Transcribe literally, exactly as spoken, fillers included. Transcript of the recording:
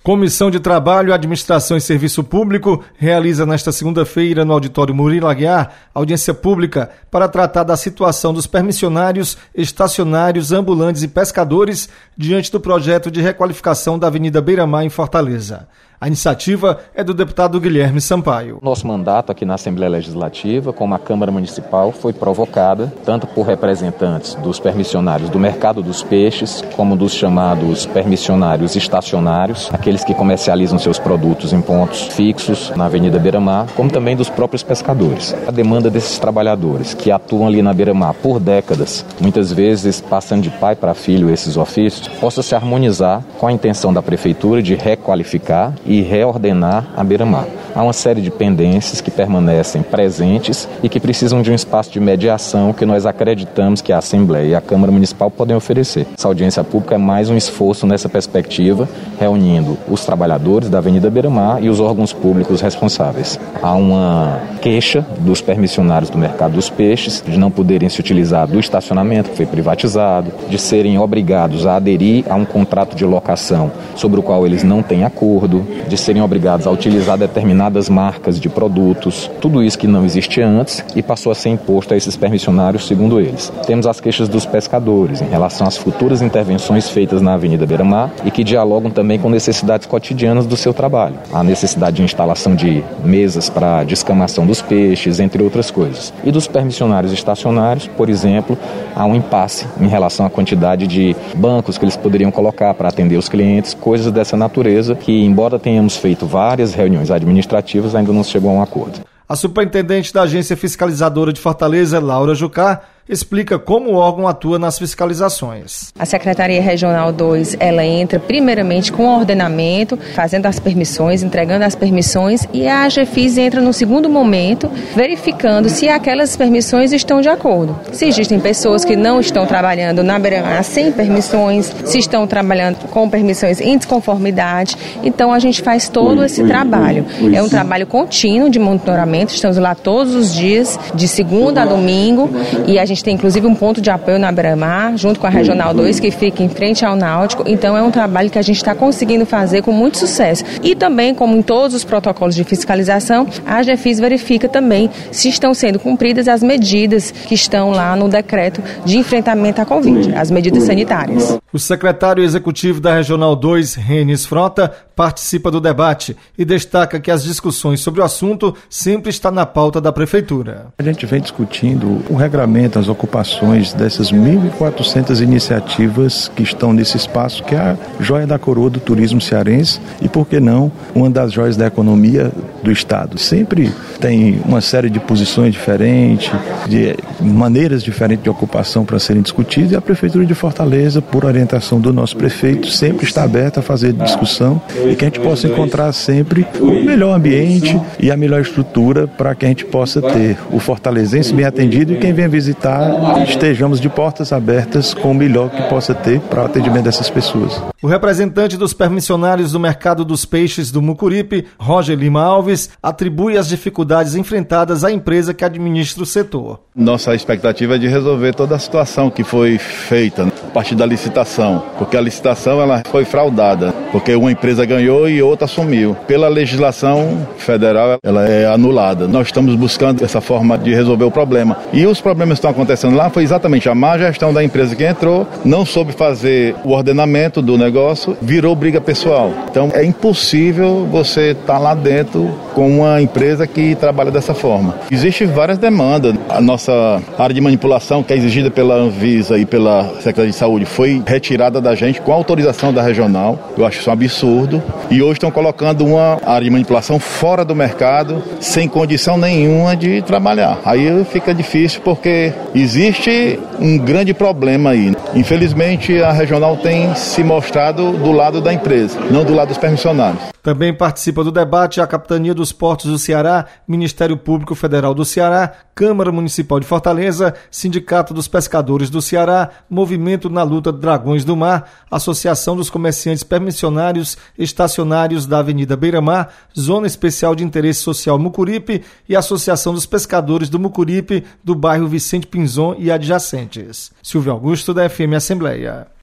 Comissão de Trabalho, Administração e Serviço Público realiza nesta segunda-feira no Auditório Murilo Aguiar audiência pública para tratar da situação dos permissionários, estacionários, ambulantes e pescadores diante do projeto de requalificação da Avenida Beira-Mar em Fortaleza. A iniciativa é do deputado Guilherme Sampaio. Nosso mandato aqui na Assembleia Legislativa, como a Câmara Municipal, foi provocada tanto por representantes dos permissionários do mercado dos peixes, como dos chamados permissionários estacionários, aqueles que comercializam seus produtos em pontos fixos na Avenida Beira-Mar, como também dos próprios pescadores. A demanda desses trabalhadores que atuam ali na Beira-Mar por décadas, muitas vezes passando de pai para filho esses ofícios, possa se harmonizar com a intenção da Prefeitura de requalificar e reordenar a Beira-Mar. Há uma série de pendências que permanecem presentes e que precisam de um espaço de mediação que nós acreditamos que a Assembleia e a Câmara Municipal podem oferecer. Essa audiência pública é mais um esforço nessa perspectiva, reunindo os trabalhadores da Avenida Beira-Mar e os órgãos públicos responsáveis. Há uma queixa dos permissionários do mercado dos peixes de não poderem se utilizar do estacionamento que foi privatizado, de serem obrigados a aderir a um contrato de locação sobre o qual eles não têm acordo, de serem obrigados a utilizar determinadas marcas de produtos, tudo isso que não existia antes e passou a ser imposto a esses permissionários, segundo eles. Temos as queixas dos pescadores em relação às futuras intervenções feitas na Avenida Beira-Mar e que dialogam também com necessidades cotidianas do seu trabalho. A necessidade de instalação de mesas para descamação dos peixes, entre outras coisas. E dos permissionários estacionários, por exemplo, há um impasse em relação à quantidade de bancos que eles poderiam colocar para atender os clientes, coisas dessa natureza que, embora tenhamos feito várias reuniões administrativas, ainda não se chegou a um acordo. A superintendente da Agência Fiscalizadora de Fortaleza, Laura Jucá, explica como o órgão atua nas fiscalizações. A Secretaria Regional dois, ela entra primeiramente com o ordenamento, fazendo as permissões, entregando as permissões, e a AGFIS entra no segundo momento, verificando se aquelas permissões estão de acordo. Se existem pessoas que não estão trabalhando na Beira-Mar sem permissões, se estão trabalhando com permissões em desconformidade, então a gente faz todo esse trabalho. É um trabalho contínuo de monitoramento, estamos lá todos os dias, de segunda a domingo, e a gente tem inclusive um ponto de apoio na Beira-Mar, junto com a Regional dois, que fica em frente ao Náutico. Então é um trabalho que a gente está conseguindo fazer com muito sucesso. E também, como em todos os protocolos de fiscalização, a AGFIS verifica também se estão sendo cumpridas as medidas que estão lá no decreto de enfrentamento à Covid, as medidas sanitárias. O secretário executivo da Regional dois, Renis Frota, participa do debate e destaca que as discussões sobre o assunto sempre estão na pauta da Prefeitura. A gente vem discutindo o regramento, as ocupações dessas mil e quatrocentas iniciativas que estão nesse espaço, que é a joia da coroa do turismo cearense e, por que não, uma das joias da economia do Estado. Sempre tem uma série de posições diferentes, de maneiras diferentes de ocupação para serem discutidas, e a Prefeitura de Fortaleza, por orientação do nosso prefeito, sempre está aberta a fazer discussão e que a gente possa encontrar sempre o melhor ambiente e a melhor estrutura para que a gente possa ter o fortalezense bem atendido e quem vem visitar estejamos de portas abertas com o melhor que possa ter para o atendimento dessas pessoas. O representante dos permissionários do mercado dos peixes do Mucuripe, Roger Lima Alves, atribui as dificuldades enfrentadas à empresa que administra o setor. Nossa expectativa é de resolver toda a situação que foi feita a partir da licitação, porque a licitação ela foi fraudada, porque uma empresa ganhou e outra assumiu. Pela legislação federal, ela é anulada. Nós estamos buscando essa forma de resolver o problema. E os problemas que estão acontecendo lá foi exatamente a má gestão da empresa que entrou, não soube fazer o ordenamento do negócio, virou briga pessoal. Então é impossível você estar lá dentro com uma empresa que trabalha dessa forma. Existem várias demandas. A nossa área de manipulação, que é exigida pela Anvisa e pela Secretaria de Saúde, foi retirada da gente com autorização da regional. Eu acho isso um absurdo. E hoje estão colocando uma área de manipulação fora do mercado, sem condição nenhuma de trabalhar. Aí fica difícil porque existe um grande problema aí. Infelizmente, a regional tem se mostrado do lado da empresa, não do lado dos permissionários. Também participa do debate a Capitania dos Portos do Ceará, Ministério Público Federal do Ceará, Câmara Municipal de Fortaleza, Sindicato dos Pescadores do Ceará, Movimento na Luta Dragões do Mar, Associação dos Comerciantes Permissionários Estacionários da Avenida Beira-Mar, Zona Especial de Interesse Social Mucuripe e Associação dos Pescadores do Mucuripe, do bairro Vicente Pinzon e adjacentes. Silvio Augusto, da F M Assembleia.